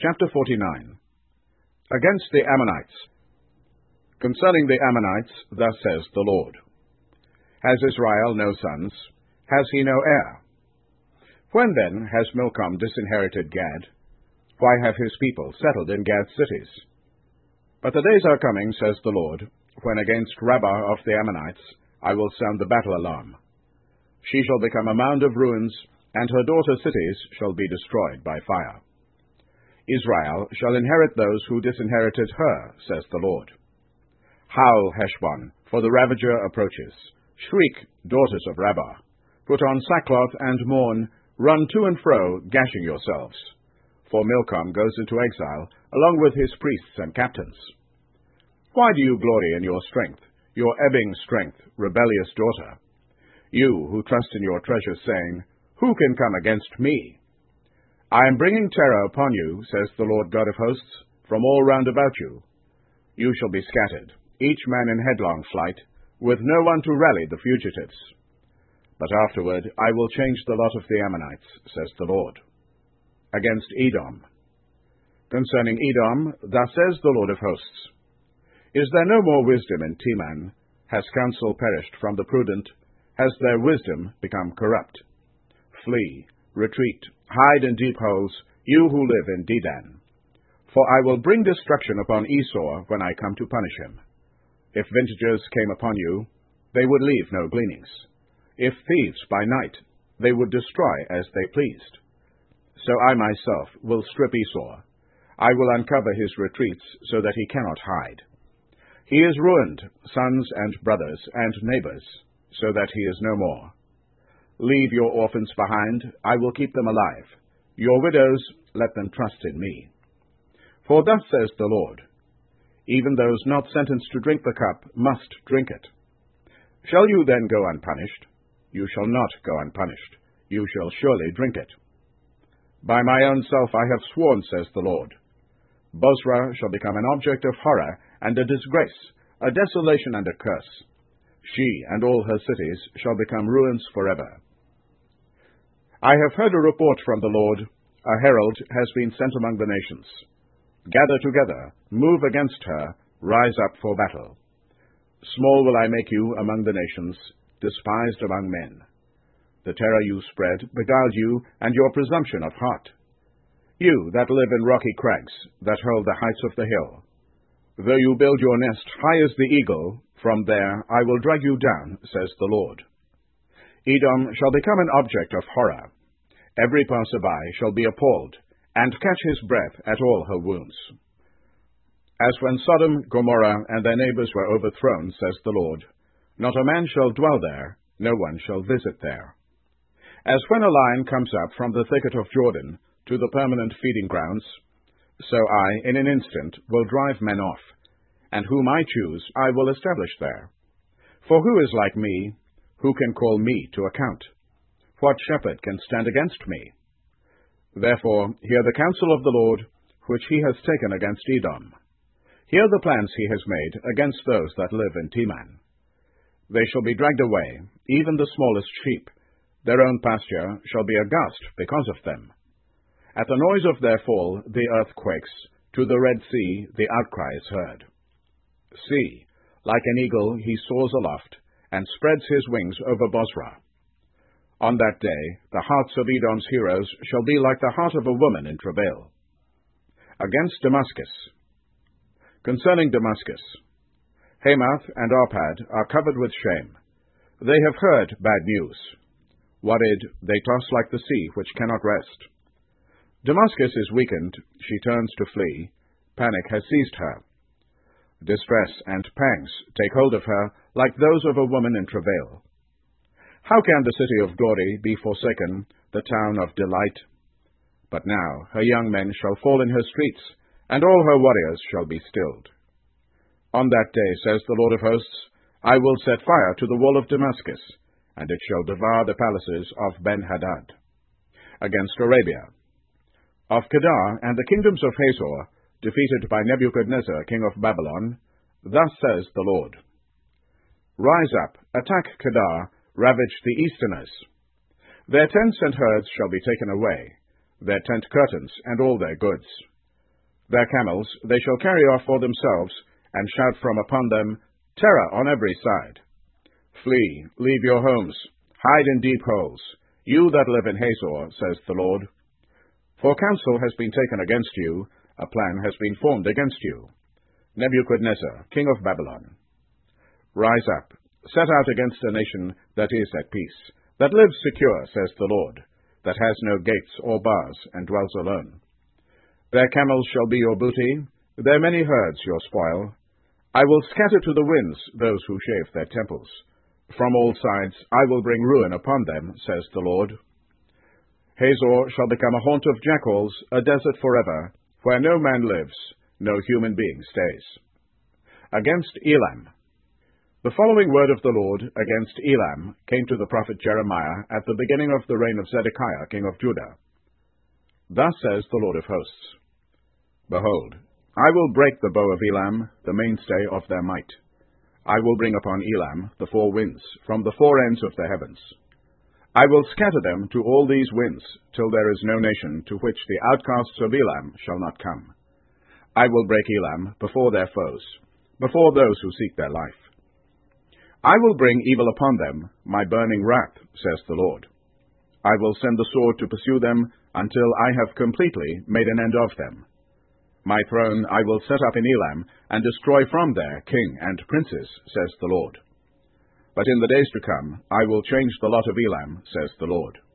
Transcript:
Chapter 49. Against the Ammonites. Concerning the Ammonites, thus says the Lord. Has Israel no sons? Has he no heir? When then has Milcom disinherited Gad? Why have his people settled in Gad's cities? But the days are coming, says the Lord, when against Rabbah of the Ammonites I will sound the battle alarm. She shall become a mound of ruins, and her daughter cities shall be destroyed by fire. Israel shall inherit those who disinherited her, says the Lord. Howl, Heshbon, for the ravager approaches. Shriek, daughters of Rabbah. Put on sackcloth and mourn, run to and fro, gashing yourselves. For Milcom goes into exile, along with his priests and captains. Why do you glory in your strength, your ebbing strength, rebellious daughter? You who trust in your treasures, saying, Who can come against me? I am bringing terror upon you, says the Lord God of hosts, from all round about you. You shall be scattered, each man in headlong flight, with no one to rally the fugitives. But afterward I will change the lot of the Ammonites, says the Lord. Against Edom. Concerning Edom, thus says the Lord of hosts. Is there no more wisdom in Teman? Has counsel perished from the prudent? Has their wisdom become corrupt? Flee, retreat, hide in deep holes, you who live in Dedan. For I will bring destruction upon Esau when I come to punish him. If vintagers came upon you, they would leave no gleanings. If thieves by night, they would destroy as they pleased. So I myself will strip Esau. I will uncover his retreats so that he cannot hide. He is ruined, sons and brothers and neighbors, so that he is no more. Leave your orphans behind, I will keep them alive. Your widows, let them trust in me. For thus says the Lord, even those not sentenced to drink the cup must drink it. Shall you then go unpunished? You shall not go unpunished. You shall surely drink it. By my own self I have sworn, says the Lord. Bozrah shall become an object of horror and a disgrace, a desolation and a curse. She and all her cities shall become ruins forever. I have heard a report from the Lord. A herald has been sent among the nations. Gather together, move against her, rise up for battle. Small will I make you among the nations, despised among men. The terror you spread beguiled you, and your presumption of heart. You that live in rocky crags, that hold the heights of the hill. Though you build your nest high as the eagle, from there I will drag you down, says the Lord. Edom shall become an object of horror. Every passer-by shall be appalled, and catch his breath at all her wounds. As when Sodom, Gomorrah, and their neighbors were overthrown, says the Lord, not a man shall dwell there, no one shall visit there. As when a lion comes up from the thicket of Jordan to the permanent feeding grounds, so I, in an instant, will drive men off, and whom I choose I will establish there. For who is like me? Who can call me to account? What shepherd can stand against me? Therefore hear the counsel of the Lord, which he has taken against Edom. Hear the plans he has made against those that live in Teman. They shall be dragged away, even the smallest sheep. Their own pasture shall be aghast because of them. At the noise of their fall the earth quakes, to the Red Sea the outcry is heard. See, like an eagle he soars aloft, and spreads his wings over Bozrah. On that day the hearts of Edom's heroes shall be like the heart of a woman in travail. Against Damascus. Concerning Damascus, Hamath and Arpad are covered with shame. They have heard bad news. Worried, they toss like the sea which cannot rest. Damascus is weakened, she turns to flee. Panic has seized her. Distress and pangs take hold of her like those of a woman in travail. How can the city of glory be forsaken, the town of delight? But now her young men shall fall in her streets, and all her warriors shall be stilled. On that day, says the Lord of hosts, I will set fire to the wall of Damascus, and it shall devour the palaces of Ben-Hadad. Against Arabia. Of Kedar and the kingdoms of Hazor, defeated by Nebuchadnezzar king of Babylon, thus says the Lord. Rise up, attack Kedar, ravage the easterners. Their tents and herds shall be taken away, their tent curtains and all their goods. Their camels they shall carry off for themselves, and shout from upon them, terror on every side. Flee, leave your homes, hide in deep holes, you that live in Hazor, says the Lord. For counsel has been taken against you, a plan has been formed against you. Nebuchadnezzar, king of Babylon. Rise up, set out against a nation that is at peace, that lives secure, says the Lord, that has no gates or bars, and dwells alone. Their camels shall be your booty, their many herds your spoil. I will scatter to the winds those who shave their temples. From all sides I will bring ruin upon them, says the Lord. Hazor shall become a haunt of jackals, a desert forever, where no man lives, no human being stays. Against Elam. The following word of the Lord against Elam came to the prophet Jeremiah at the beginning of the reign of Zedekiah, king of Judah. Thus says the Lord of hosts, Behold, I will break the bow of Elam, the mainstay of their might. I will bring upon Elam the four winds, from the four ends of the heavens. I will scatter them to all these winds, till there is no nation to which the outcasts of Elam shall not come. I will break Elam before their foes, before those who seek their life. I will bring evil upon them, my burning wrath, says the Lord. I will send the sword to pursue them, until I have completely made an end of them. My throne I will set up in Elam, and destroy from there king and princes, says the Lord. But in the days to come I will change the lot of Elam, says the Lord.